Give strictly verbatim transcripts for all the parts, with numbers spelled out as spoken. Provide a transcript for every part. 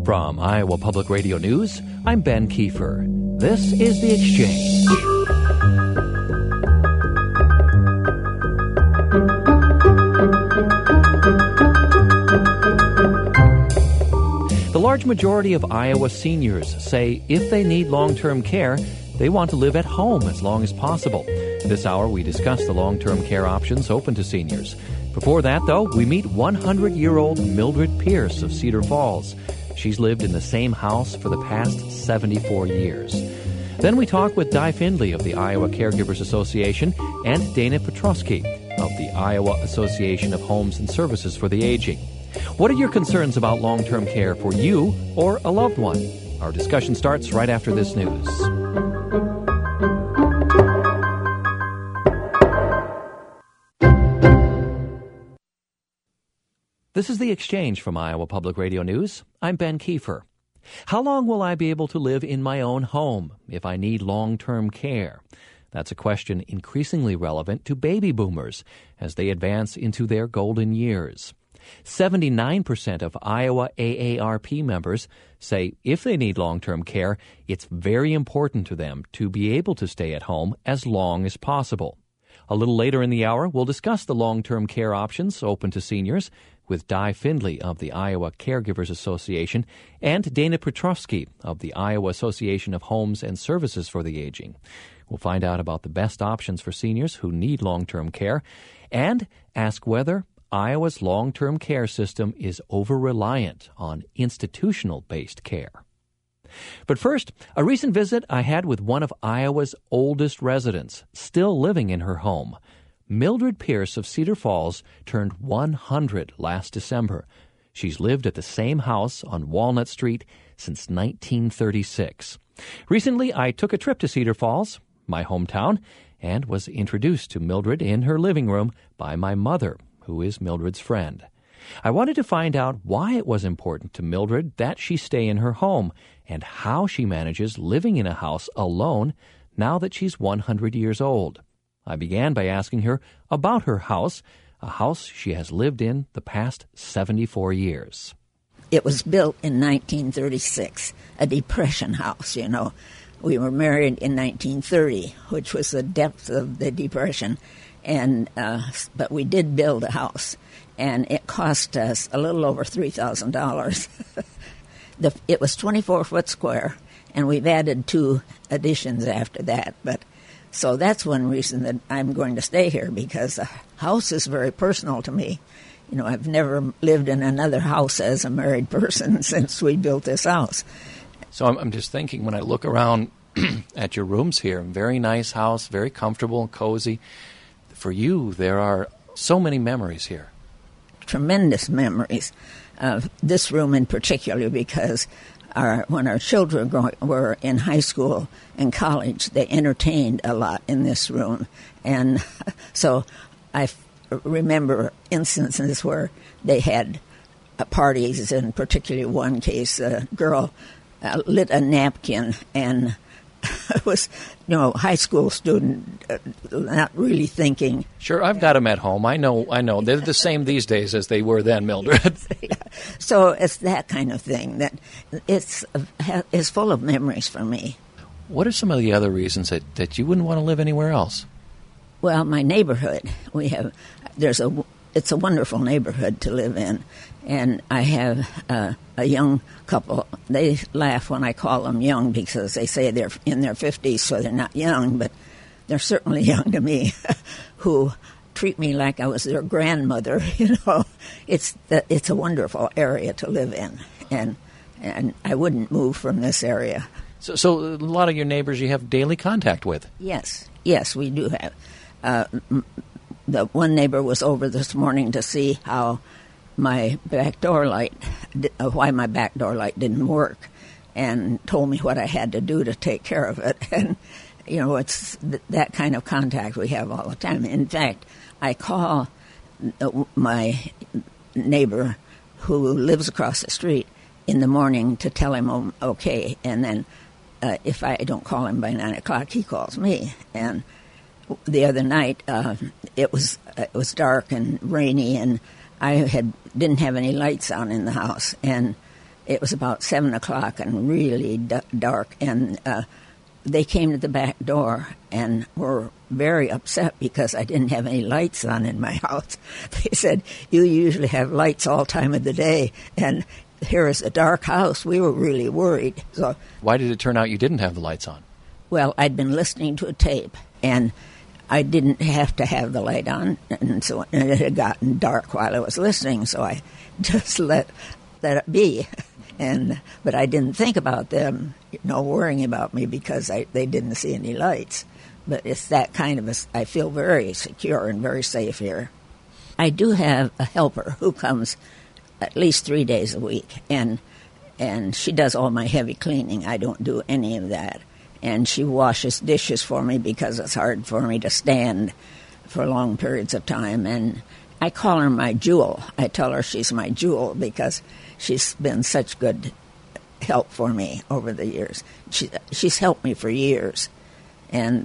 From Iowa Public Radio News, I'm Ben Kiefer. This is The Exchange. The large majority of Iowa seniors say if they need long-term care, they want to live at home as long as possible. This hour, we discuss the long-term care options open to seniors. Before that, though, we meet one hundred year old Mildred Pierce of Cedar Falls. She's lived in the same house for the past seventy-four years. Then we talk with Di Findley of the Iowa Caregivers Association and Dana Petrosky of the Iowa Association of Homes and Services for the Aging. What are your concerns about long-term care for you or a loved one? Our discussion starts right after this news. This is The Exchange from Iowa Public Radio News. I'm Ben Kiefer. How long will I be able to live in my own home if I need long-term care? That's a question increasingly relevant to baby boomers as they advance into their golden years. seventy-nine percent of Iowa A A R P members say if they need long-term care, it's very important to them to be able to stay at home as long as possible. A little later in the hour, we'll discuss the long-term care options open to seniors with Di Findley of the Iowa Caregivers Association and Dana Petrosky of the Iowa Association of Homes and Services for the Aging. We'll find out about the best options for seniors who need long-term care and ask whether Iowa's long-term care system is over-reliant on institutional-based care. But first, a recent visit I had with one of Iowa's oldest residents, still living in her home. Mildred Pierce of Cedar Falls turned one hundred last December. She's lived at the same house on Walnut Street since nineteen thirty-six. Recently, I took a trip to Cedar Falls, my hometown, and was introduced to Mildred in her living room by my mother, who is Mildred's friend. I wanted to find out why it was important to Mildred that she stay in her home and how she manages living in a house alone now that she's one hundred years old. I began by asking her about her house, a house she has lived in the past seventy-four years. It was built in nineteen thirty-six, a Depression house, you know. We were married in nineteen thirty, which was the depth of the Depression, and uh, but we did build a house, and it cost us a little over three thousand dollars. the, it was twenty-four foot square, and we've added two additions after that, but so that's one reason that I'm going to stay here, because the house is very personal to me. You know, I've never lived in another house as a married person since we built this house. So I'm, I'm just thinking, when I look around at your rooms here, very nice house, very comfortable and cozy. For you, there are so many memories here. Tremendous memories. Uh, this room in particular, because Our, when our children growing, were in high school and college, they entertained a lot in this room. And so I f- remember instances where they had uh, parties, and particularly one case, a girl uh, lit a napkin, and it was, you know, high school student, uh, not really thinking. Sure, I've got them at home. I know, I know. They're the same these days as they were then, Mildred. Yeah. So it's that kind of thing that it's uh, is full of memories for me. What are some of the other reasons that, that you wouldn't want to live anywhere else? Well, my neighborhood, we have, there's a, it's a wonderful neighborhood to live in. And I have uh, a young couple. They laugh when I call them young because they say they're in their fifties, so they're not young, but they're certainly young to me, who treat me like I was their grandmother. You know, it's the, it's a wonderful area to live in, and and I wouldn't move from this area. So, so a lot of your neighbors you have daily contact with. Yes, yes, we do have. Uh, the one neighbor was over this morning to see how my back door light, uh, why my back door light didn't work, and told me what I had to do to take care of it. And, you know, it's th- that kind of contact we have all the time. In fact, I call uh, my neighbor who lives across the street in the morning to tell him I'm okay, and then uh, if I don't call him by nine o'clock, he calls me. And the other night, uh, it was it was dark and rainy, and I had didn't have any lights on in the house, and it was about seven o'clock and really d- dark, and uh, they came to the back door and were very upset because I didn't have any lights on in my house. They said, "You usually have lights all time of the day, and here is a dark house." We were really worried. So, why did it turn out you didn't have the lights on? Well, I'd been listening to a tape, and I didn't have to have the light on, and so and it had gotten dark while I was listening, so I just let let it be. And but I didn't think about them, you know, worrying about me because I, they didn't see any lights. But it's that kind of a, I feel very secure and very safe here. I do have a helper who comes at least three days a week, and and she does all my heavy cleaning. I don't do any of that. And she washes dishes for me because it's hard for me to stand for long periods of time. And I call her my jewel. I tell her she's my jewel because she's been such good help for me over the years. She, she's helped me for years, and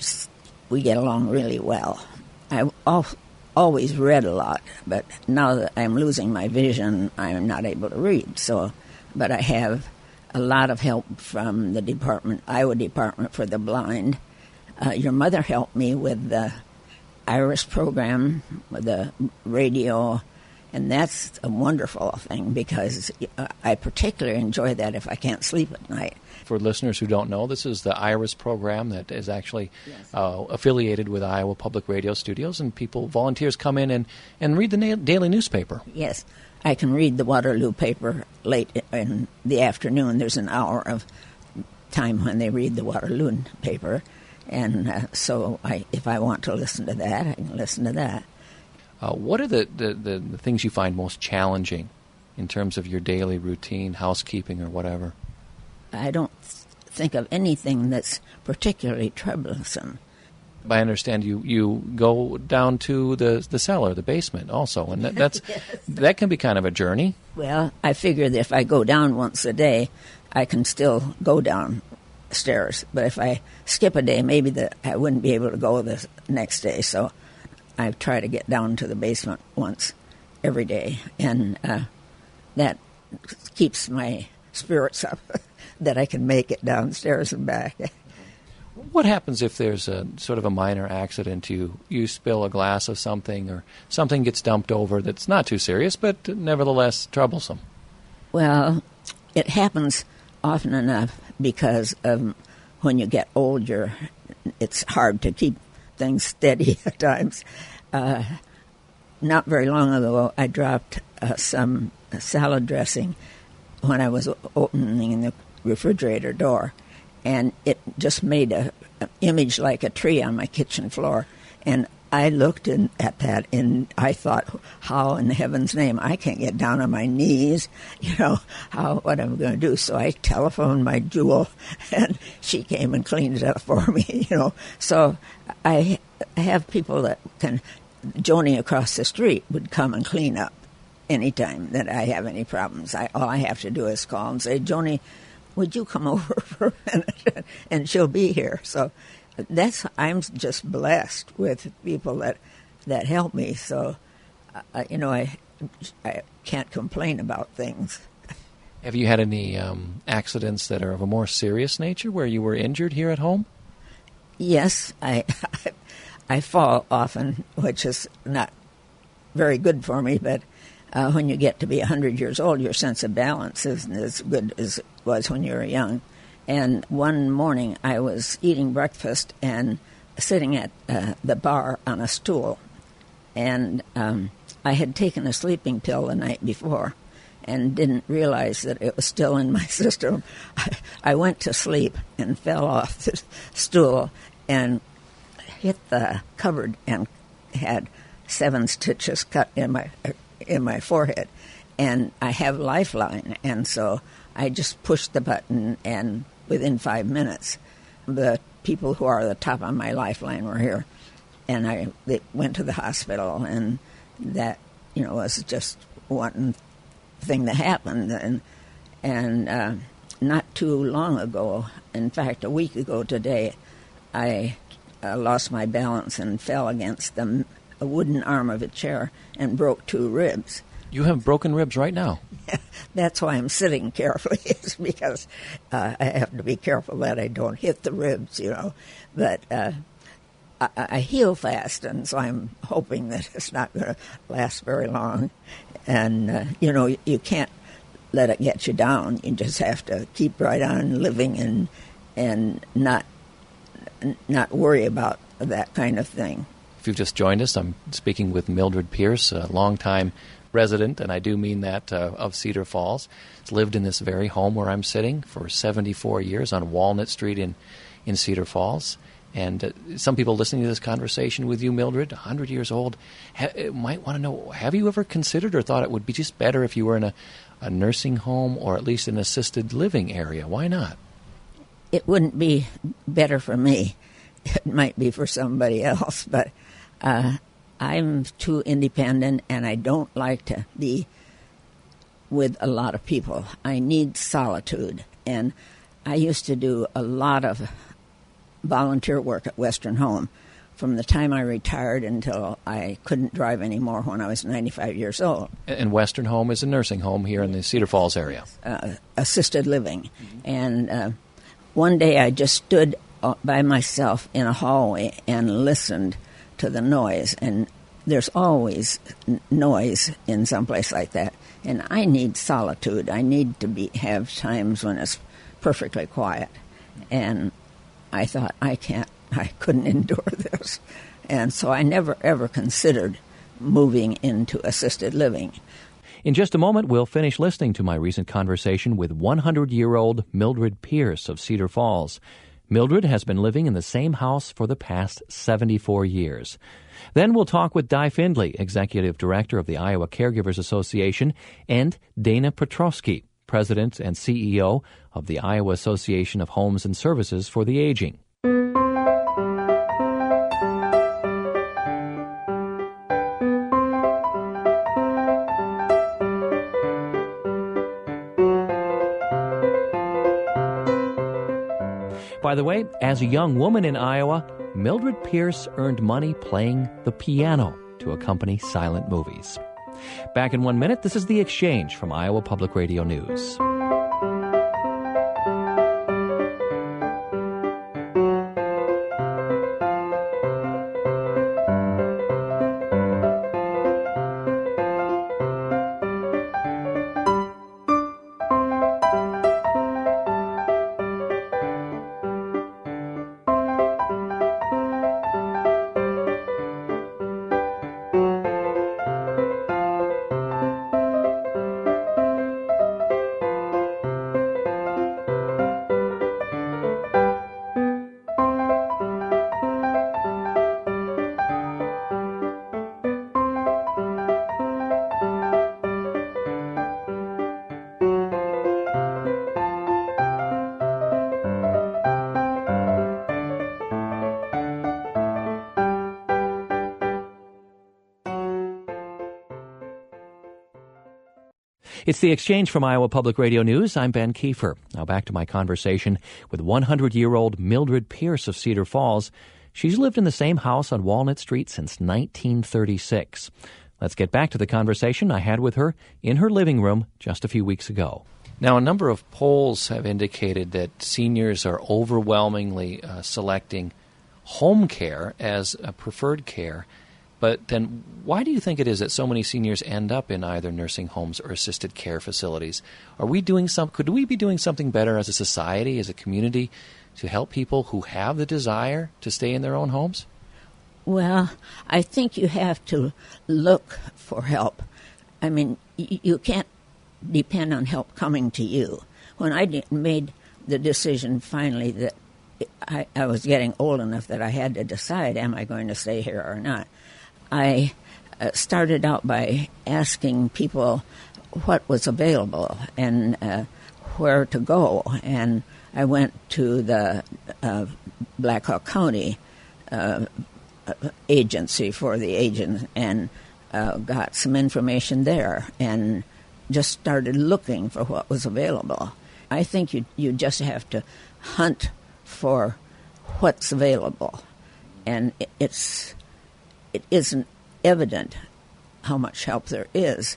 we get along really well. I've al- always read a lot, but now that I'm losing my vision, I'm not able to read. So, but I have a lot of help from the department, Iowa Department for the Blind. Uh, your mother helped me with the IRIS program, with the radio, and that's a wonderful thing because I particularly enjoy that if I can't sleep at night. For listeners who don't know, this is the IRIS program that is actually yes. uh, affiliated with Iowa Public Radio Studios, and people, volunteers come in and, and read the na- daily newspaper. Yes. I can read the Waterloo paper late in the afternoon. There's an hour of time when they read the Waterloo paper, and uh, so I, if I want to listen to that, I can listen to that. Uh, what are the, the, the, the things you find most challenging in terms of your daily routine, housekeeping, or whatever? I don't think of anything that's particularly troublesome. I understand you, you go down to the the cellar, the basement also, and that, that's yes. that can be kind of a journey. Well, I figure that if I go down once a day, I can still go downstairs. But if I skip a day, maybe the, I wouldn't be able to go the next day. So I try to get down to the basement once every day, and uh, that keeps my spirits up that I can make it downstairs and back. What happens if there's a sort of a minor accident? You you spill a glass of something, or something gets dumped over that's not too serious, but nevertheless troublesome? Well, it happens often enough because um, when you get old, you're, it's hard to keep things steady at times. Uh, not very long ago, I dropped uh, some salad dressing when I was opening the refrigerator door, and it just made a, an image like a tree on my kitchen floor. And I looked in, at that, and I thought, how in heaven's name, I can't get down on my knees, you know, how what am I going to do? So I telephoned my jewel, and she came and cleaned it up for me, you know. So I, I have people that can, Joni across the street would come and clean up anytime that I have any problems. I, all I have to do is call and say, Joni, would you come over for a minute? And she'll be here. So that's, I'm just blessed with people that that help me. So, uh, you know, I I can't complain about things. Have you had any um, accidents that are of a more serious nature where you were injured here at home? Yes, I I fall often, which is not very good for me, but Uh, when you get to be one hundred years old, your sense of balance isn't as good as it was when you were young. And one morning I was eating breakfast and sitting at uh, the bar on a stool. And um, I had taken a sleeping pill the night before and didn't realize that it was still in my system. I, I went to sleep and fell off the stool and hit the cupboard and had seven stitches cut in my in my forehead, and I have Lifeline, and so I just pushed the button, and within five minutes, the people who are the top on my Lifeline were here, and I they went to the hospital, and that, you know, was just one thing that happened, and and uh, not too long ago, in fact, a week ago today, I uh, lost my balance and fell against the a wooden arm of a chair and broke two ribs. You have broken ribs right now. That's why I'm sitting carefully, is because uh, I have to be careful that I don't hit the ribs, you know. But uh, I, I heal fast, and so I'm hoping that it's not going to last very long. And, uh, you know, you, you can't let it get you down. You just have to keep right on living and and not not worry about that kind of thing. If you've just joined us, I'm speaking with Mildred Pierce, a longtime resident, and I do mean that, uh, of Cedar Falls. Has lived in this very home where I'm sitting for seventy-four years on Walnut Street in, in Cedar Falls. And uh, some people listening to this conversation with you, Mildred, one hundred years old, ha- might want to know, have you ever considered or thought it would be just better if you were in a, a nursing home or at least an assisted living area? Why not? It wouldn't be better for me. It might be for somebody else, but uh, I'm too independent, and I don't like to be with a lot of people. I need solitude, and I used to do a lot of volunteer work at Western Home from the time I retired until I couldn't drive anymore when I was ninety-five years old. And Western Home is a nursing home here in the Cedar Falls area. Uh, assisted living. Mm-hmm. And uh, one day I just stood by myself in a hallway and listened to the noise. And there's always n- noise in some place like that. And I need solitude. I need to be have times when it's perfectly quiet. And I thought, I can't, I couldn't endure this. And so I never, ever considered moving into assisted living. In just a moment, we'll finish listening to my recent conversation with one hundred-year-old Mildred Pierce of Cedar Falls. Mildred has been living in the same house for the past seventy-four years. Then we'll talk with Di Findley, Executive Director of the Iowa Caregivers Association, and Dana Petrosky, President and C E O of the Iowa Association of Homes and Services for the Aging. By the way, as a young woman in Iowa, Mildred Pierce earned money playing the piano to accompany silent movies. Back in one minute, this is The Exchange from Iowa Public Radio News. It's The Exchange from Iowa Public Radio News. I'm Ben Kiefer. Now back to my conversation with one hundred-year-old Mildred Pierce of Cedar Falls. She's lived in the same house on Walnut Street since nineteen thirty-six. Let's get back to the conversation I had with her in her living room just a few weeks ago. Now, a number of polls have indicated that seniors are overwhelmingly uh, selecting home care as a preferred care. But then why do you think it is that so many seniors end up in either nursing homes or assisted care facilities? Are we doing some, could we be doing something better as a society, as a community, to help people who have the desire to stay in their own homes? Well, I think you have to look for help. I mean, y- you can't depend on help coming to you. When I d- made the decision finally that I, I was getting old enough that I had to decide, am I going to stay here or not, I uh, started out by asking people what was available and uh, where to go. And I went to the uh, Black Hawk County uh, agency for the agent and uh, got some information there and just started looking for what was available. I think you you just have to hunt for what's available, and it, it's it isn't evident how much help there is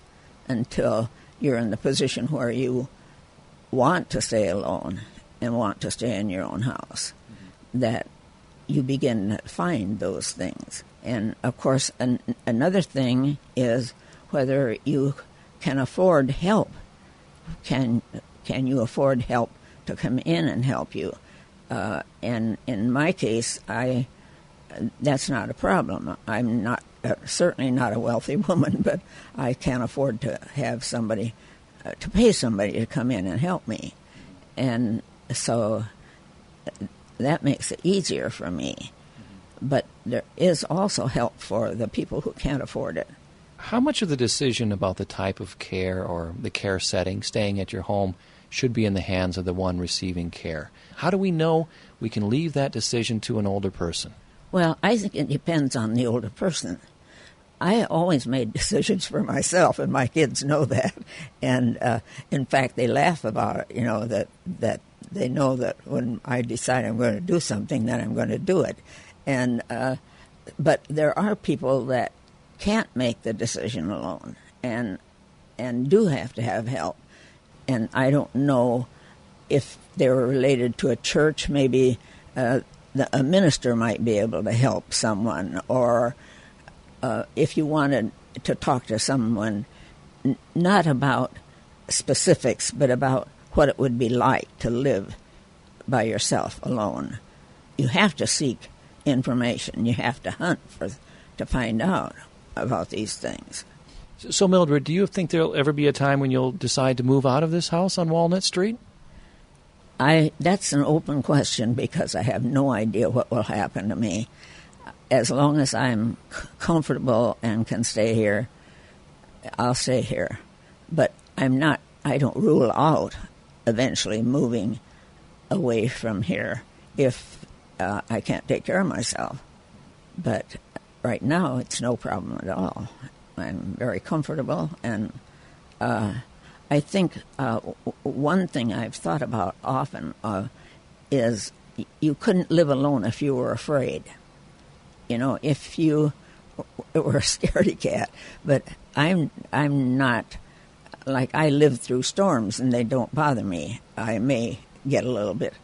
until you're in the position where you want to stay alone and want to stay in your own house, mm-hmm. that you begin to find those things. And, of course, an, another thing is whether you can afford help. Can can you afford help to come in and help you? Uh, and in my case, I that's not a problem. I'm not uh, certainly not a wealthy woman, but I can afford to have somebody, uh, to pay somebody to come in and help me. And so that makes it easier for me. Mm-hmm. But there is also help for the people who can't afford it. How much of the decision about the type of care or the care setting, staying at your home, should be in the hands of the one receiving care? How do we know we can leave that decision to an older person? Well, I think it depends on the older person. I always made decisions for myself, and my kids know that. And uh, in fact, they laugh about it, you know, that, that they know that when I decide I'm going to do something, then I'm going to do it. And uh, but there are people that can't make the decision alone and and do have to have help. And I don't know if they were related to a church. Maybe uh, the, a minister might be able to help someone, or uh, if you wanted to talk to someone, n- not about specifics, but about what it would be like to live by yourself alone. You have to seek information. You have to hunt for to find out about these things. So, Mildred, do you think there'll ever be a time when you'll decide to move out of this house on Walnut Street? I that's an open question because I have no idea what will happen to me. As long as I'm c- comfortable and can stay here, I'll stay here. But I'm not, I don't rule out eventually moving away from here if uh, I can't take care of myself. But right now, it's no problem at all. I'm very comfortable, and uh, I think uh, w- one thing I've thought about often uh, is y- you couldn't live alone if you were afraid. You know, if you w- were a scaredy cat. But I'm I'm not, like, I live through storms, and they don't bother me. I may get a little bit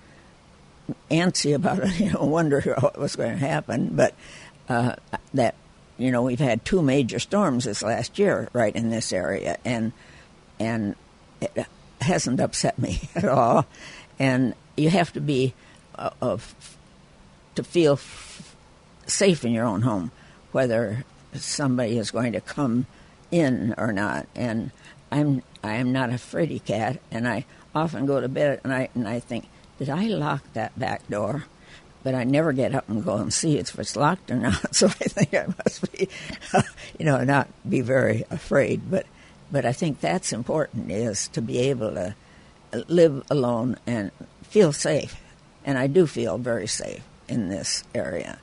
antsy about it, you know, wonder what was going to happen, but uh, that, you know, we've had two major storms this last year right in this area, and and it hasn't upset me at all. And you have to be uh, of to feel f- safe in your own home, whether somebody is going to come in or not. And I'm I am not a fraidy cat, and I often go to bed and I and I think, did I lock that back door? But I never get up and go and see if it's locked or not. So I think I must be, uh, you know, not be very afraid. But but I think that's important, is to be able to live alone and feel safe. And I do feel very safe in this area.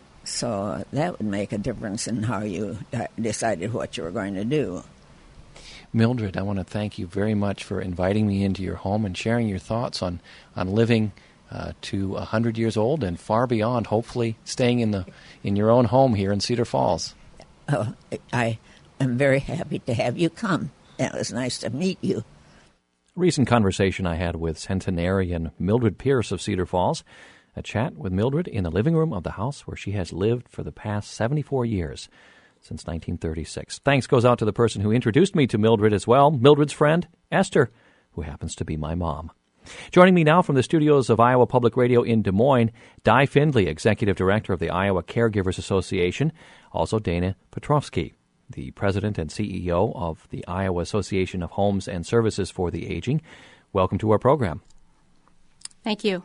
So that would make a difference in how you d- decided what you were going to do. Mildred, I want to thank you very much for inviting me into your home and sharing your thoughts on, on living Uh, to one hundred years old and far beyond, hopefully staying in the in your own home here in Cedar Falls. Oh, I am very happy to have you come. It was nice to meet you. A recent conversation I had with centenarian Mildred Pierce of Cedar Falls, a chat with Mildred in the living room of the house where she has lived for the past seventy-four years, since nineteen thirty-six. Thanks goes out to the person who introduced me to Mildred as well, Mildred's friend, Esther, who happens to be my mom. Joining me now from the studios of Iowa Public Radio in Des Moines, Di Findley, Executive Director of the Iowa Caregivers Association, also Dana Petrovsky, the President and C E O of the Iowa Association of Homes and Services for the Aging. Welcome to our program. Thank you.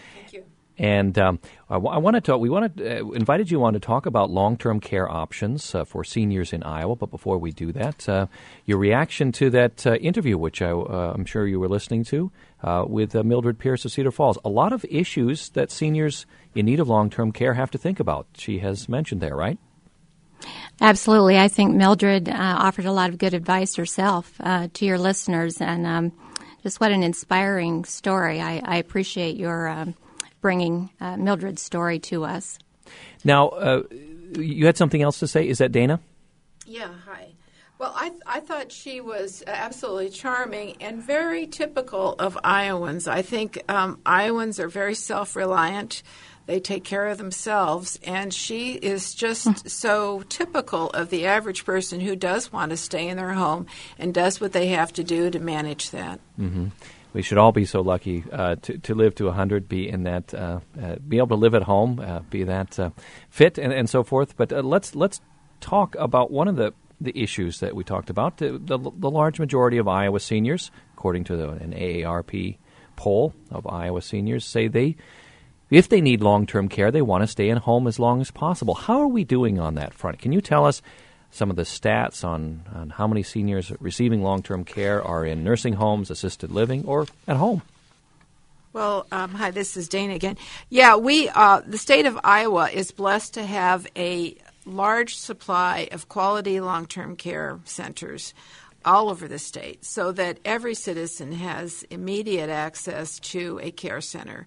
And um, I, w- I wanted to, we wanted, uh, invited you on to talk about long-term care options uh, for seniors in Iowa. But before we do that, uh, your reaction to that uh, interview, which I, uh, I'm sure you were listening to, uh, with uh, Mildred Pierce of Cedar Falls. A lot of issues that seniors in need of long-term care have to think about. She has mentioned there, right? Absolutely. I think Mildred uh, offered a lot of good advice herself uh, to your listeners. And um, just what an inspiring story. I, I appreciate your Um, bringing uh, Mildred's story to us. Now, uh, you had something else to say. Is that Dana? Yeah, hi. Well, I th- I thought she was absolutely charming and very typical of Iowans. I think um, Iowans are very self-reliant. They take care of themselves, and she is just so typical of the average person who does want to stay in their home and does what they have to do to manage that. Mm-hmm. We should all be so lucky uh, to to live to one hundred, be in that, uh, uh, be able to live at home, uh, be that uh, fit, and, and so forth. But uh, let's let's talk about one of the the issues that we talked about. The, the, the large majority of Iowa seniors, according to the, an A A R P poll of Iowa seniors, say they, if they need long-term care, they want to stay in home as long as possible. How are we doing on that front? Can you tell us some of the stats on, on how many seniors receiving long-term care are in nursing homes, assisted living, or at home? Well, um, hi, this is Dana again. Yeah, we, uh, the state of Iowa is blessed to have a large supply of quality long-term care centers all over the state so that every citizen has immediate access to a care center.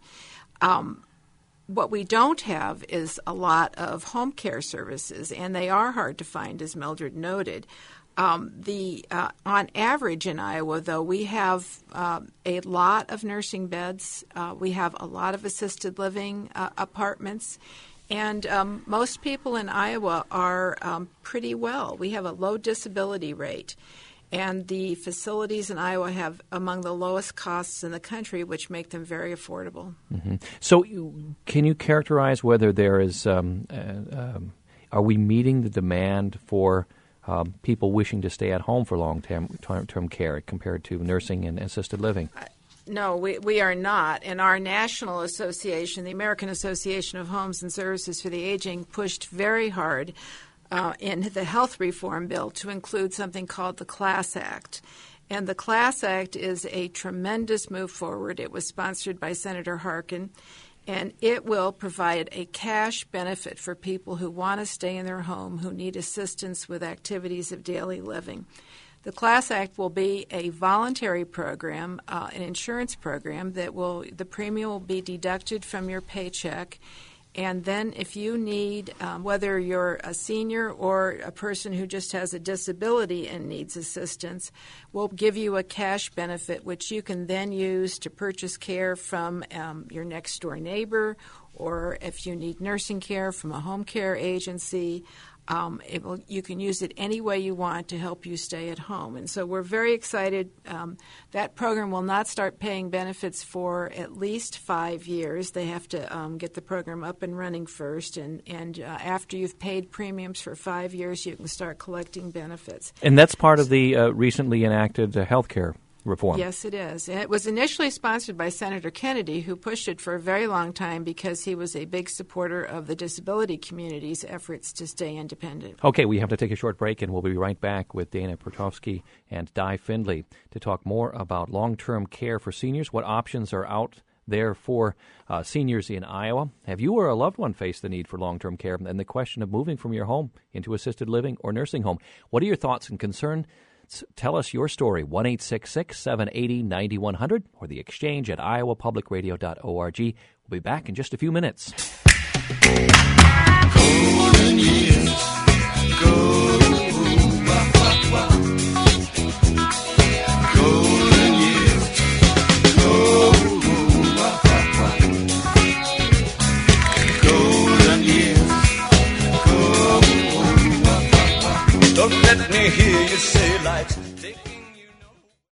Um, what we don't have is a lot of home care services, and they are hard to find, as Mildred noted. Um, the uh, on average in Iowa, though, we have uh, a lot of nursing beds. Uh, we have a lot of assisted living uh, apartments. And um, most people in Iowa are um, pretty well. We have a low disability rate. And the facilities in Iowa have among the lowest costs in the country, which make them very affordable. Mm-hmm. So can you characterize whether there is, um, uh, um, are we meeting the demand for um, people wishing to stay at home for long-term term care compared to nursing and assisted living? Uh, No, we, we are not. And our national association, the American Association of Homes and Services for the Aging, pushed very hard uh, in the health reform bill to include something called the CLASS Act. And the CLASS Act is a tremendous move forward. It was sponsored by Senator Harkin, and it will provide a cash benefit for people who want to stay in their home, who need assistance with activities of daily living. The CLASS Act will be a voluntary program, uh, an insurance program that will, the premium will be deducted from your paycheck. And then if you need, um, whether you're a senior or a person who just has a disability and needs assistance, we'll give you a cash benefit which you can then use to purchase care from um, your next door neighbor, or if you need nursing care from a home care agency. Um, it will, you can use it any way you want to help you stay at home. And so we're very excited. Um, that program will not start paying benefits for at least five years. They have to um, get the program up and running first. And, and uh, after you've paid premiums for five years, you can start collecting benefits. And that's part of the uh, recently enacted uh, health care reform. Yes, it is. And it was initially sponsored by Senator Kennedy, who pushed it for a very long time because he was a big supporter of the disability community's efforts to stay independent. Okay, we have to take a short break, and we'll be right back with Dana Petrowski and Di Findley to talk more about long-term care for seniors, what options are out there for uh, seniors in Iowa. Have you or a loved one faced the need for long-term care and the question of moving from your home into assisted living or nursing home? What are your thoughts and concerns? Tell us your story, one eight six six, seven eight zero, nine one zero zero, or the exchange at iowa public radio dot org. We'll be back in just a few minutes. Golden years, golden, golden years, golden years, golden. Don't let me hear you say life's taking you know.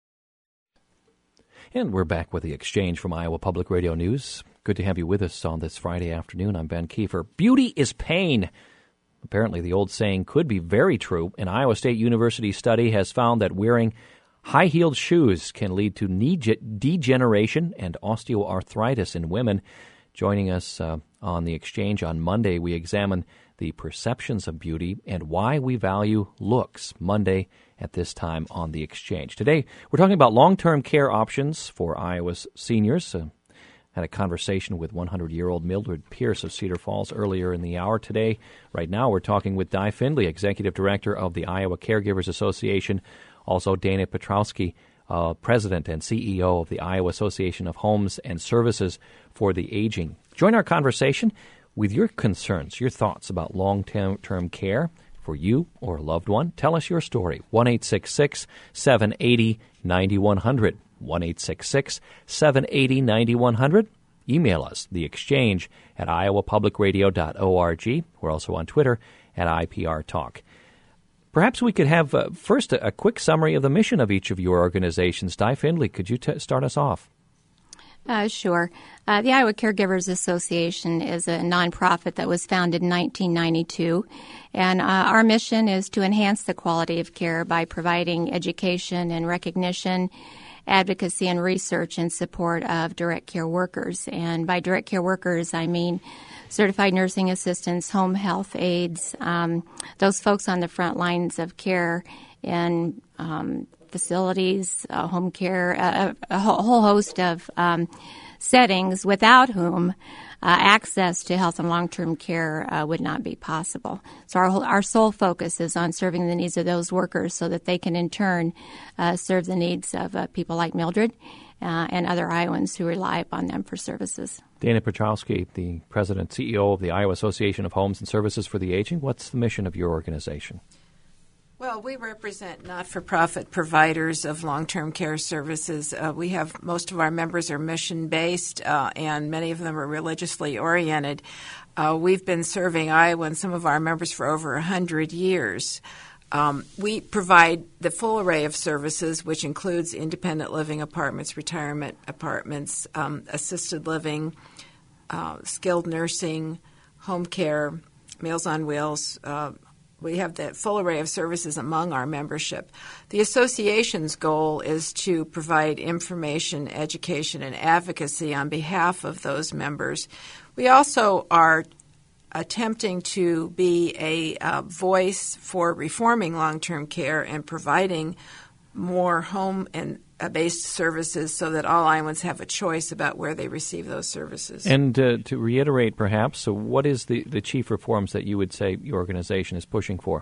And we're back with the exchange from Iowa Public Radio News. Good to have you with us on this Friday afternoon. I'm Ben Kiefer. Beauty is pain. Apparently, the old saying could be very true. An Iowa State University study has found that wearing high-heeled shoes can lead to knee ge- degeneration and osteoarthritis in women. Joining us uh, on the exchange on Monday, we examine the perceptions of beauty and why we value looks. Monday at this time on the exchange. Today, we're talking about long-term care options for Iowa's seniors. Uh, had a conversation with one hundred-year-old Mildred Pierce of Cedar Falls earlier in the hour. Today, right now, we're talking with Di Findley, Executive Director of the Iowa Caregivers Association, also Dana Petrowski, uh, President and C E O of the Iowa Association of Homes and Services for the Aging. Join our conversation with your concerns, your thoughts about long-term care for you or a loved one. Tell us your story. one eight six six, seven eight zero, nine one zero zero. one eight six six, seven eight zero, nine one zero zero. Email us, The Exchange, at iowa public radio dot org. We're also on Twitter at I P R Talk. Perhaps we could have, uh, first, a, a quick summary of the mission of each of your organizations. Di Findley, could you t- start us off? Uh, sure. Uh, the Iowa Caregivers Association is a nonprofit that was founded in nineteen ninety-two, and uh, our mission is to enhance the quality of care by providing education and recognition, advocacy and research in support of direct care workers. And by direct care workers, I mean certified nursing assistants, home health aides, um, those folks on the front lines of care in um, facilities, uh, home care, uh, a whole host of um, settings without whom uh, access to health and long-term care uh, would not be possible. So our, our sole focus is on serving the needs of those workers so that they can in turn uh, serve the needs of uh, people like Mildred uh, and other Iowans who rely upon them for services. Dana Petrowski, the President, C E O of the Iowa Association of Homes and Services for the Aging. What's the mission of your organization? Well, we represent not-for-profit providers of long-term care services. Uh, we have most of our members are mission-based, uh, and many of them are religiously oriented. Uh, we've been serving Iowa and some of our members for over one hundred years. Um, we provide the full array of services, which includes independent living apartments, retirement apartments, um, assisted living, uh, skilled nursing, home care, Meals on Wheels. Uh, we have the full array of services among our membership. The association's goal is to provide information, education, and advocacy on behalf of those members. We also are attempting to be a uh, voice for reforming long-term care and providing more home and uh, based services so that all Iowans have a choice about where they receive those services. And uh, to reiterate, perhaps, so what is the, the chief reforms that you would say your organization is pushing for?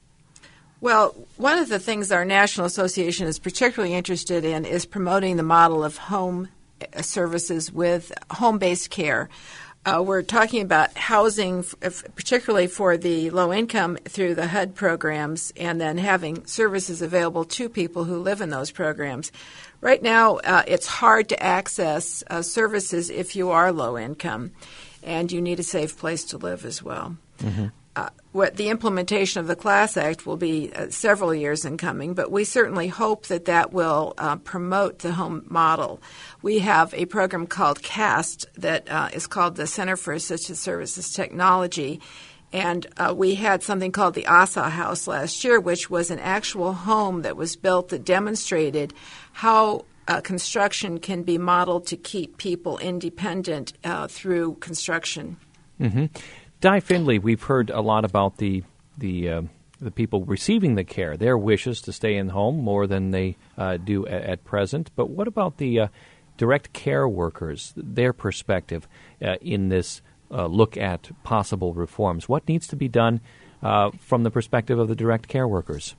Well, one of the things our National Association is particularly interested in is promoting the model of home services with home-based care. Uh, we're talking about housing, f- particularly for the low income, through the H U D programs, and then having services available to people who live in those programs. Right now, uh, it's hard to access uh, services if you are low income, and you need a safe place to live as well. Mm-hmm. Uh, what the implementation of the Class Act will be uh, several years in coming, but we certainly hope that that will uh, promote the home model. We have a program called CAST that uh, is called the Center for Assisted Services Technology, and uh, we had something called the ASA House last year, which was an actual home that was built that demonstrated how uh, construction can be modeled to keep people independent uh, through construction. Mm-hmm. Di Findley, we've heard a lot about the the uh, the people receiving the care, their wishes to stay in home more than they uh, do at, at present. But what about the uh, direct care workers, their perspective uh, in this uh, look at possible reforms? What needs to be done uh, from the perspective of the direct care workers?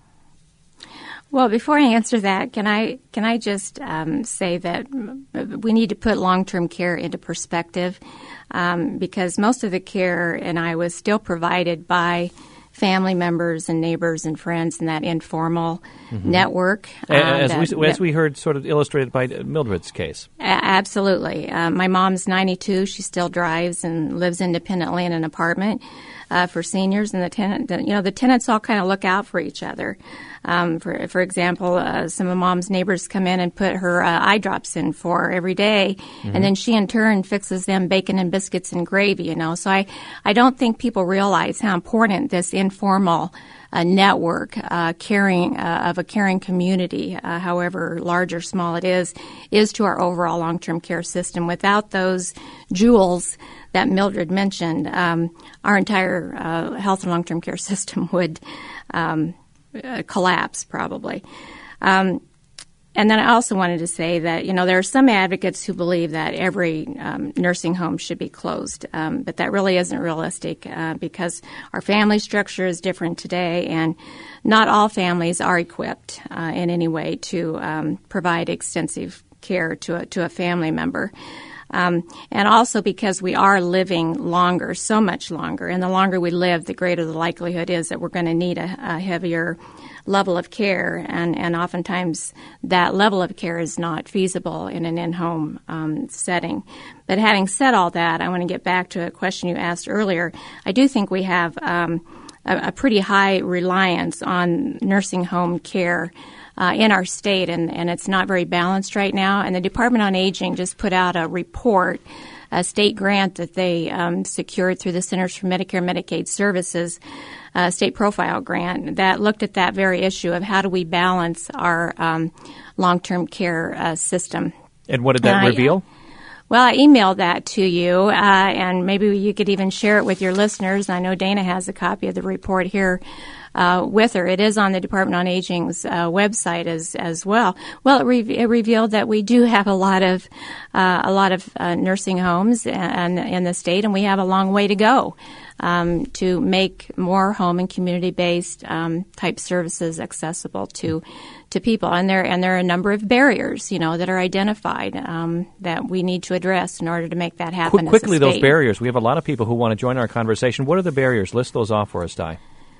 Well, before I answer that, can I can I just um, say that we need to put long-term care into perspective um, because most of the care in Iowa is still provided by family members and neighbors and friends in that informal mm-hmm. network. Uh, as, that, we, as we heard sort of illustrated by Mildred's case. Absolutely. Uh, my mom's ninety-two. She still drives and lives independently in an apartment uh, for seniors, and the tenant, the, you know, the tenants all kind of look out for each other. Um, for for example, uh, some of Mom's neighbors come in and put her uh, eye drops in for her every day, mm-hmm. and then she in turn fixes them bacon and biscuits and gravy. You know, so I I don't think people realize how important this informal uh, network, uh, caring uh, of a caring community, uh, however large or small it is, is to our overall long-term care system. Without those jewels that Mildred mentioned, um, our entire uh, health and long-term care system would um, uh, collapse probably. Um, and then I also wanted to say that, you know, there are some advocates who believe that every um, nursing home should be closed, um, but that really isn't realistic uh, because our family structure is different today, and not all families are equipped uh, in any way to um, provide extensive care to a, to a family member. Um, and also because we are living longer, so much longer. And the longer we live, the greater the likelihood is that we're going to need a, a heavier level of care. And, and oftentimes that level of care is not feasible in an in-home um, setting. But having said all that, I want to get back to a question you asked earlier. I do think we have um, a, a pretty high reliance on nursing home care Uh, in our state, and, and it's not very balanced right now. And the Department on Aging just put out a report, a state grant that they um, secured through the Centers for Medicare and Medicaid Services, uh, state profile grant, that looked at that very issue of how do we balance our um, long-term care uh, system. And what did that uh, reveal? Well, I emailed that to you, uh, and maybe you could even share it with your listeners. I know Dana has a copy of the report here uh, with her. It is on the Department on Aging's uh, website as as well. Well, it, re- it revealed that we do have a lot of uh, a lot of uh, nursing homes and, in the state, and we have a long way to go um, to make more home and community-based um, type services accessible to to people. And there and there are a number of barriers, you know, that are identified um, that we need to address in order to make that happen. Qu- quickly, as a those state. barriers. We have a lot of people who want to join our conversation. What are the barriers? List those off for us, Di.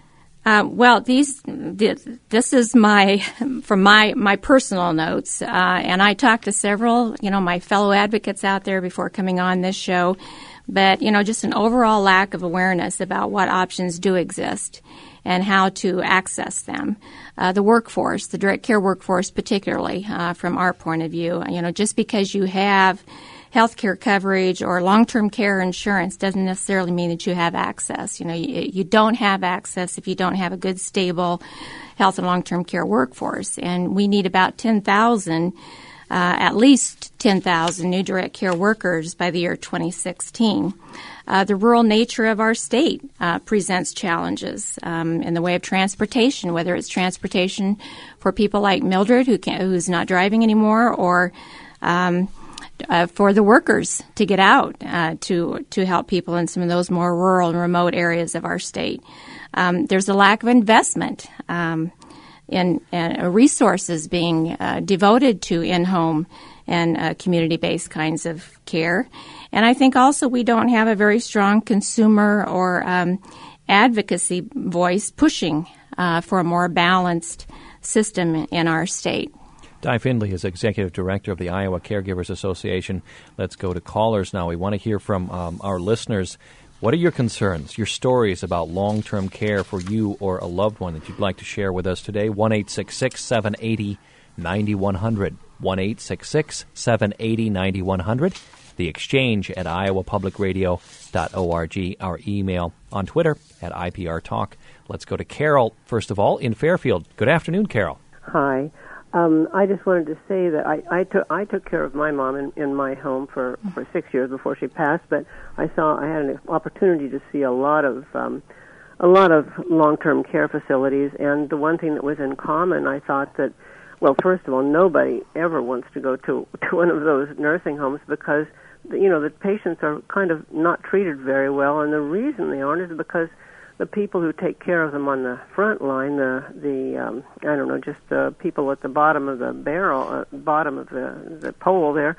Uh, well, these this is my from my my personal notes, uh, and I talked to several, you know, my fellow advocates out there before coming on this show. But you know, just an overall lack of awareness about what options do exist and how to access them. Uh, the workforce, the direct care workforce, particularly uh, from our point of view, you know, just because you have health care coverage or long-term care insurance doesn't necessarily mean that you have access. You know, you, you don't have access if you don't have a good, stable health and long-term care workforce. And we need about ten thousand, uh, at least ten thousand new direct care workers by the year twenty sixteen. Uh, the rural nature of our state uh, presents challenges um, in the way of transportation, whether it's transportation for people like Mildred, who can, who's not driving anymore, or um, Uh, for the workers to get out uh, to to help people in some of those more rural and remote areas of our state. Um, there's a lack of investment um, in, in resources being uh, devoted to in-home and uh, community-based kinds of care. And I think also we don't have a very strong consumer or um, advocacy voice pushing uh, for a more balanced system in our state. Di Findley is Executive Director of the Iowa Caregivers Association. Let's go to callers now. We want to hear from um, our listeners. What are your concerns, your stories about long-term care for you or a loved one that you'd like to share with us today? one eight six six, seven eight zero, nine one zero zero. one eight six six, seven eight zero, nine one zero zero. The Exchange at iowa public radio dot org. Our email on Twitter at I P R Talk. Let's go to Carol, first of all, in Fairfield. Good afternoon, Carol. Hi. Um, I just wanted to say that I, I, took, I took care of my mom in, in my home for, for six years before she passed, but I saw I had an opportunity to see a lot of um, a lot of long-term care facilities, and the one thing that was in common, I thought that, well, first of all, nobody ever wants to go to, to one of those nursing homes because, you know, the patients are kind of not treated very well, and the reason they aren't is because the people who take care of them on the front line, the the um, I don't know, just the people at the bottom of the barrel, uh, bottom of the the pole there,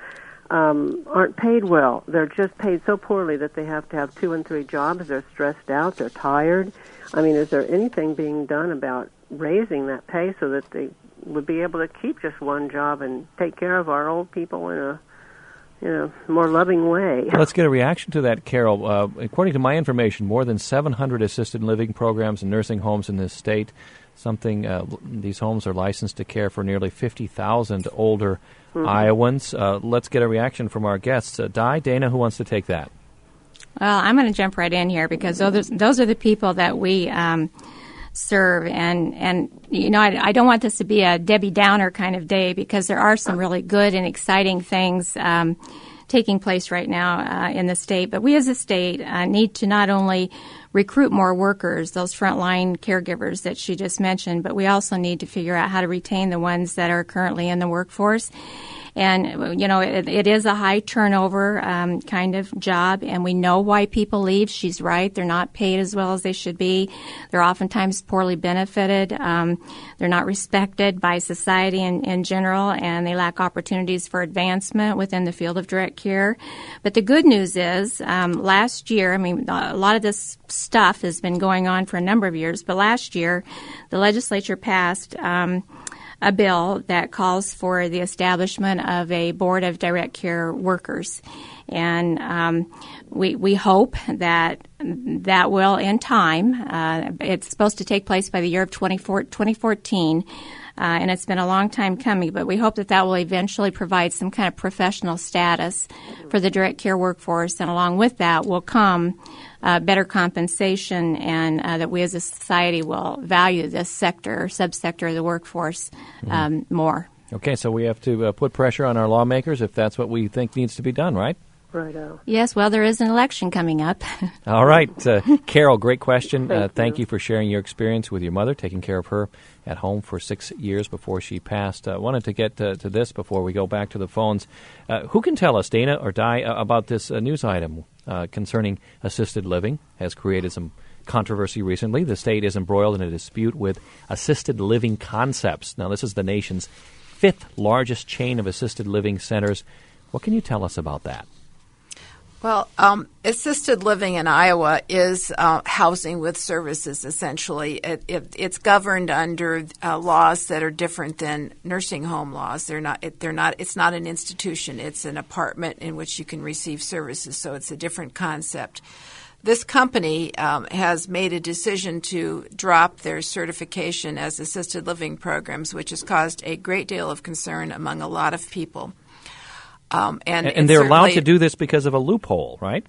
um, aren't paid well. They're just paid so poorly that they have to have two and three jobs. They're stressed out. They're tired. I mean, is there anything being done about raising that pay so that they would be able to keep just one job and take care of our old people in a in a more loving way? Let's get a reaction to that, Carol. Uh, according to my information, more than seven hundred assisted living programs and nursing homes in this state. Something uh, these homes are licensed to care for nearly fifty thousand older mm-hmm. Iowans. Uh, let's get a reaction from our guests. Uh, Di, Dana, who wants to take that? Well, I'm going to jump right in here because those those are the people that we um, serve, and and you know I, I don't want this to be a Debbie Downer kind of day because there are some really good and exciting things um, taking place right now uh, in the state. But we as a state uh, need to not only recruit more workers, those frontline caregivers that she just mentioned, but we also need to figure out how to retain the ones that are currently in the workforce. And, you know, it, it is a high turnover um, kind of job, and we know why people leave. She's right. They're not paid as well as they should be. They're oftentimes poorly benefited. Um, they're not respected by society in, in general, and they lack opportunities for advancement within the field of direct care. But the good news is, um, last year, I mean, a lot of this stuff has been going on for a number of years, but last year the legislature passed um, a bill that calls for the establishment of a board of direct care workers. And um, we we hope that that will, in time, uh, it's supposed to take place by the year of twenty fourteen, uh, and it's been a long time coming, but we hope that that will eventually provide some kind of professional status for the direct care workforce, and along with that will come uh, better compensation, and uh, that we as a society will value this sector or subsector of the workforce um, mm-hmm. more. Okay, so we have to uh, put pressure on our lawmakers if that's what we think needs to be done, right? Right out. Yes, well, there is an election coming up. All right. Uh, Carol, great question. Thank, uh, thank you. you for sharing your experience with your mother, taking care of her at home for six years before she passed. I uh, wanted to get to, to this before we go back to the phones. Uh, who can tell us, Dana or Di, uh, about this uh, news item uh, concerning assisted living? Has created some controversy recently. The state is embroiled in a dispute with Assisted Living Concepts. Now, this is the nation's fifth largest chain of assisted living centers. What can you tell us about that? Well, um, assisted living in Iowa is uh, housing with services, essentially. It, it, it's governed under uh, laws that are different than nursing home laws. They're not. It, they're not. It's not an institution. It's an apartment in which you can receive services. So it's a different concept. This company um, has made a decision to drop their certification as assisted living programs, which has caused a great deal of concern among a lot of people. Um, and and they're allowed to do this because of a loophole, right?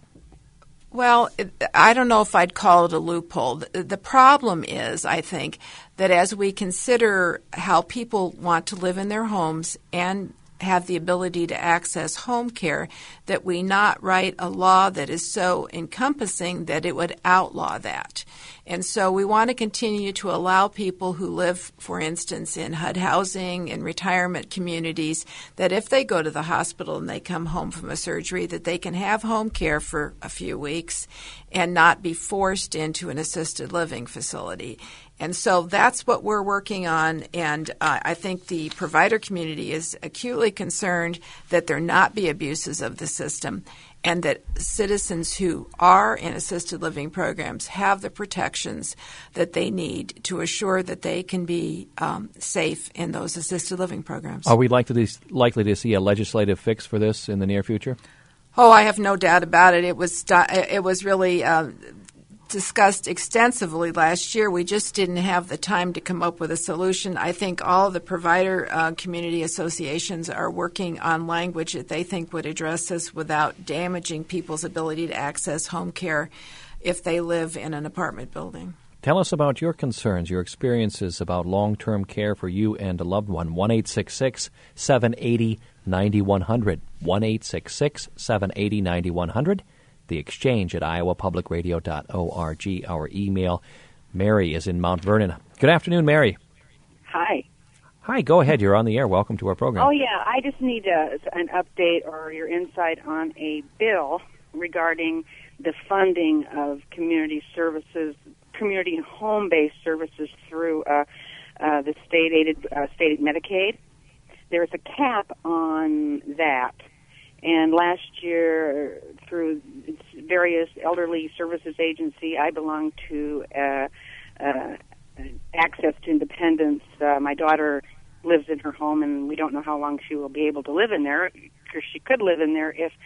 Well, I don't know if I'd call it a loophole. The problem is, I think, that as we consider how people want to live in their homes and have the ability to access home care, that we not write a law that is so encompassing that it would outlaw that. And so we want to continue to allow people who live, for instance, in H U D housing and retirement communities, that if they go to the hospital and they come home from a surgery, that they can have home care for a few weeks and not be forced into an assisted living facility. And so that's what we're working on, and uh, I think the provider community is acutely concerned that there not be abuses of the system, and that citizens who are in assisted living programs have the protections that they need to assure that they can be um, safe in those assisted living programs. Are we likely to, likely to see a legislative fix for this in the near future? Oh, I have no doubt about it. It was it was really uh, discussed extensively last year. We just didn't have the time to come up with a solution. I think all the provider uh, community associations are working on language that they think would address this without damaging people's ability to access home care if they live in an apartment building. Tell us about your concerns, your experiences about long-term care for you and a loved one. one eight six six, seven eight zero, nine one zero zero. one eight six six, seven eight zero, nine one zero zero. The Exchange at iowa public radio dot org, our email. Mary is in Mount Vernon. Good afternoon, Mary. Hi. Hi, go ahead. You're on the air. Welcome to our program. Oh, yeah. I just need a, an update or your insight on a bill regarding the funding of community services, community and home-based services through uh, uh, the state-aided uh, state Medicaid. There's a cap on that. And last year, through various elderly services agency, I belong to uh, uh, Access to Independence. Uh, my daughter lives in her home, and we don't know how long she will be able to live in there, because she could live in there if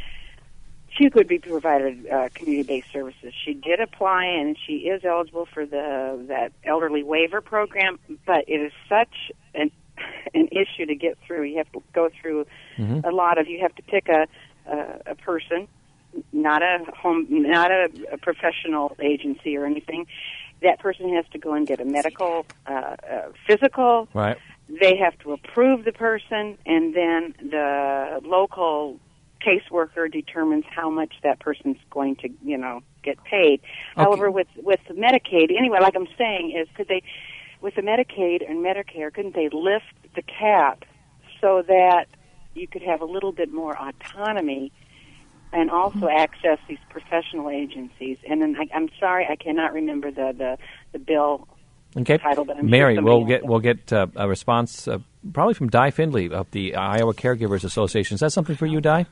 she could be provided uh, community-based services. She did apply, and she is eligible for the that elderly waiver program, but it is such an an issue to get through. You have to go through mm-hmm. a lot of. You have to pick a a, a person, not a home, not a, a professional agency or anything. That person has to go and get a medical, uh, uh, physical. Right. They have to approve the person, and then the local caseworker determines how much that person's going to, you know, get paid. Okay. However, with with the Medicaid, anyway, like I'm saying, is could they, with the Medicaid and Medicare, couldn't they lift the cap so that you could have a little bit more autonomy and also access these professional agencies. And then I, I'm sorry, I cannot remember the, the, the bill okay. title, but I'm Mary, sure we'll get it. we'll get uh, a response uh, probably from Di Findley of the Iowa Caregivers Association. Is that something for you, Di?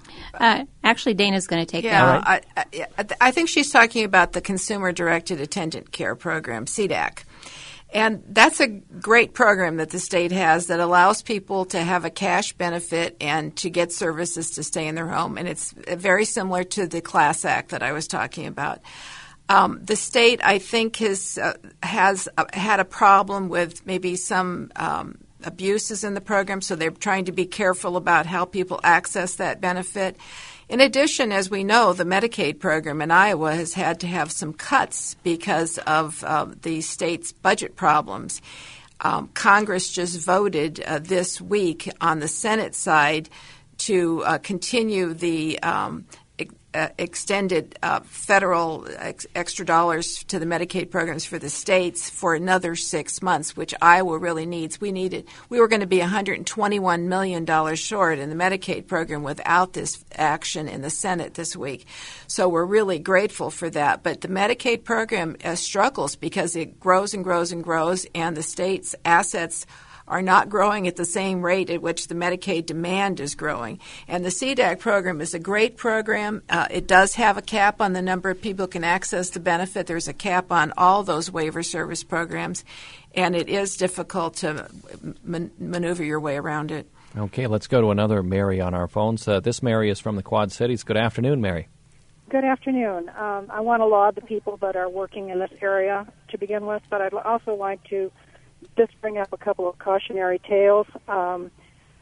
Uh, actually, Dana's going to take yeah, that. Right. I, I, I think she's talking about the Consumer Directed Attendant Care Program, C D A C. And that's a great program that the state has that allows people to have a cash benefit and to get services to stay in their home. And it's very similar to the Class Act that I was talking about. Um, the state, I think, has uh, has uh, had a problem with maybe some um, abuses in the program, so they're trying to be careful about how people access that benefit. In addition, as we know, the Medicaid program in Iowa has had to have some cuts because of uh, the state's budget problems. Um, Congress just voted uh, this week on the Senate side to uh, continue the um, ex- uh, extended uh, federal ex- extra dollars to the Medicaid programs for the states for another six months, which Iowa really needs. We needed. We were going to be one hundred twenty-one million dollars short in the Medicaid program without this action in the Senate this week. So we're really grateful for that. But the Medicaid program uh, struggles because it grows and grows and grows, and the state's assets are not growing at the same rate at which the Medicaid demand is growing. And the C D A C program is a great program. Uh, it does have a cap on the number of people who can access the benefit. There's a cap on all those waiver service programs, and it is difficult to man- maneuver your way around it. Okay, let's go to another Mary on our phones. Uh, this Mary is from the Quad Cities. Good afternoon, Mary. Good afternoon. Um, I want to laud the people that are working in this area to begin with, but I'd also like to just bring up a couple of cautionary tales. Um,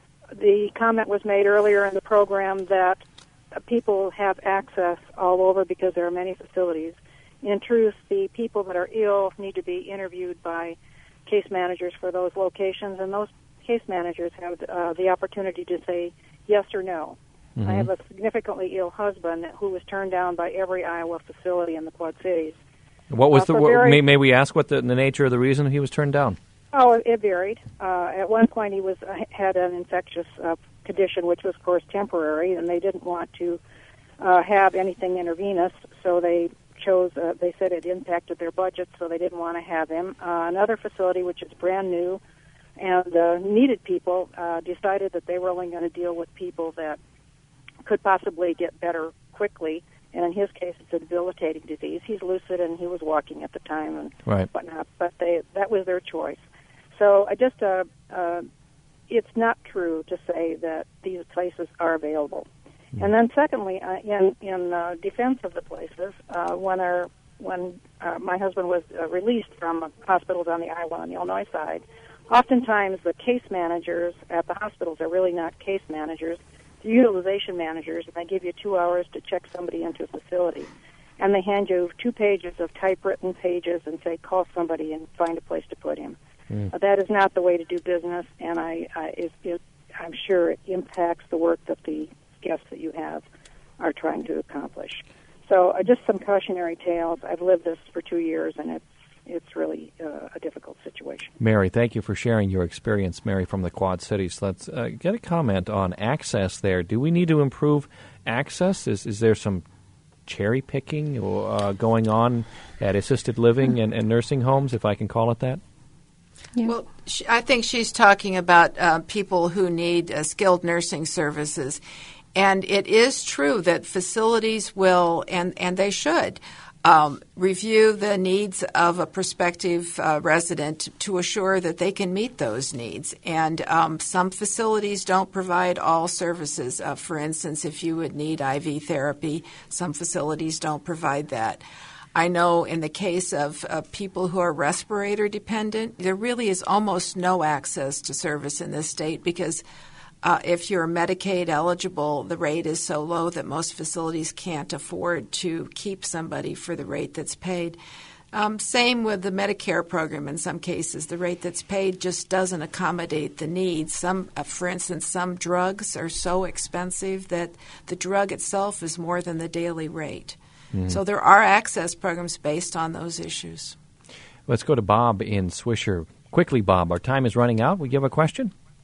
the comment was made earlier in the program that uh, people have access all over because there are many facilities. In truth, the people that are ill need to be interviewed by case managers for those locations, and those case managers have uh, the opportunity to say yes or no. Mm-hmm. I have a significantly ill husband who was turned down by every Iowa facility in the Quad Cities. What was uh, the? for What, very, may, may we ask what the, the nature of the reason he was turned down? Oh, it varied. Uh, at one point, he was uh, had an infectious uh, condition, which was, of course, temporary, and they didn't want to uh, have anything intravenous, so they chose. Uh, they said it impacted their budget, so they didn't want to have him. Uh, another facility, which is brand new and uh, needed people, uh, decided that they were only going to deal with people that could possibly get better quickly. And in his case, it's a debilitating disease. He's lucid, and he was walking at the time and right. whatnot. But they that was their choice. So I just, uh, uh, it's not true to say that these places are available. Mm. And then, secondly, uh, in in uh, defense of the places, uh, when our when uh, my husband was uh, released from hospitals on the Iowa and the Illinois side, oftentimes the case managers at the hospitals are really not case managers. They're utilization managers, and they give you two hours to check somebody into a facility. And they hand you two pages of typewritten pages and say, call somebody and find a place to put him. Mm. Uh, that is not the way to do business, and I, I it, it, I'm sure it impacts the work that the guests that you have are trying to accomplish. So uh, just some cautionary tales. I've lived this for two years, and it's it's really uh, a difficult situation. Mary, thank you for sharing your experience, Mary, from the Quad Cities. Let's uh, get a comment on access there. Do we need to improve access? Is is there some cherry picking or, uh, going on at assisted living and, and nursing homes, if I can call it that? Yeah. Well, she, I think she's talking about uh, people who need uh, skilled nursing services. And it is true that facilities will, and, and they should, um, review the needs of a prospective uh, resident to assure that they can meet those needs. And um, some facilities don't provide all services. Uh, for instance, if you would need I V therapy, some facilities don't provide that. I know in the case of uh, people who are respirator dependent, there really is almost no access to service in this state because uh, if you're Medicaid eligible, the rate is so low that most facilities can't afford to keep somebody for the rate that's paid. Um, same with the Medicare program in some cases. The rate that's paid just doesn't accommodate the needs. Some, uh, for instance, some drugs are so expensive that the drug itself is more than the daily rate. Mm. So there are access programs based on those issues. Let's go to Bob in Swisher. Quickly, Bob, our time is running out. We give a question?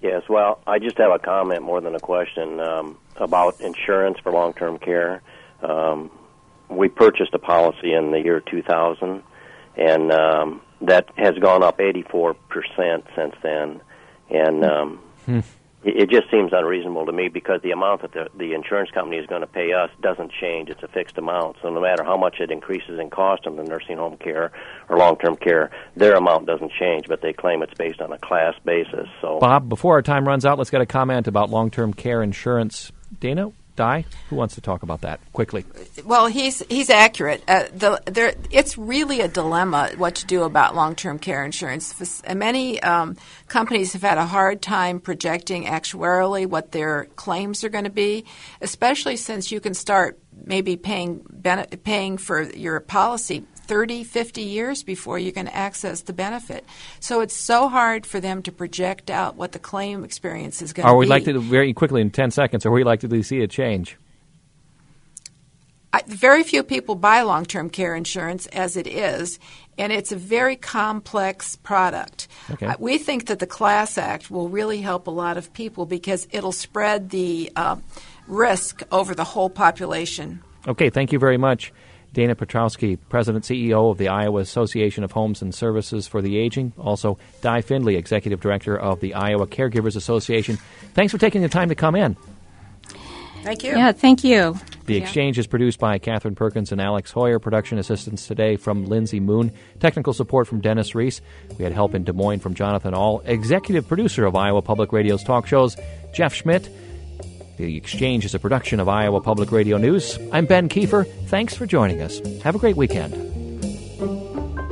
Yes, well, I just have a comment more than a question um, about insurance for long-term care. Um, we purchased a policy in the year two thousand, and um, that has gone up eighty-four percent since then. And um, hmm. it, it just seems unreasonable to me because the amount that the, the insurance company is going to pay us doesn't change. It's a fixed amount. So no matter how much it increases in cost in the nursing home care or long-term care, their amount doesn't change, but they claim it's based on a class basis. So, Bob, before our time runs out, let's get a comment about long-term care insurance. Dana? Di, who wants to talk about that quickly? Well, he's he's accurate. Uh, the, there, it's really a dilemma what to do about long-term care insurance. Many um, companies have had a hard time projecting actuarially what their claims are going to be, especially since you can start maybe paying paying for your policy thirty, fifty years before you can access the benefit. So it's so hard for them to project out what the claim experience is going to be. Are we likely to, very quickly in ten seconds, are we likely to see a change? I, very few people buy long-term care insurance as it is, and it's a very complex product. Okay. Uh, we think that the Class Act will really help a lot of people because it'll spread the uh, risk over the whole population. Okay, thank you very much. Dana Petrowski, President, C E O of the Iowa Association of Homes and Services for the Aging. Also, Di Findley, Executive Director of the Iowa Caregivers Association. Thanks for taking the time to come in. Thank you. Yeah, thank you. The yeah. Exchange is produced by Catherine Perkins and Alex Hoyer. Production assistance today from Lindsay Moon. Technical support from Dennis Reese. We had help in Des Moines from Jonathan All. Executive producer of Iowa Public Radio's talk shows, Jeff Schmidt. The Exchange is a production of Iowa Public Radio News. I'm Ben Kiefer. Thanks for joining us. Have a great weekend.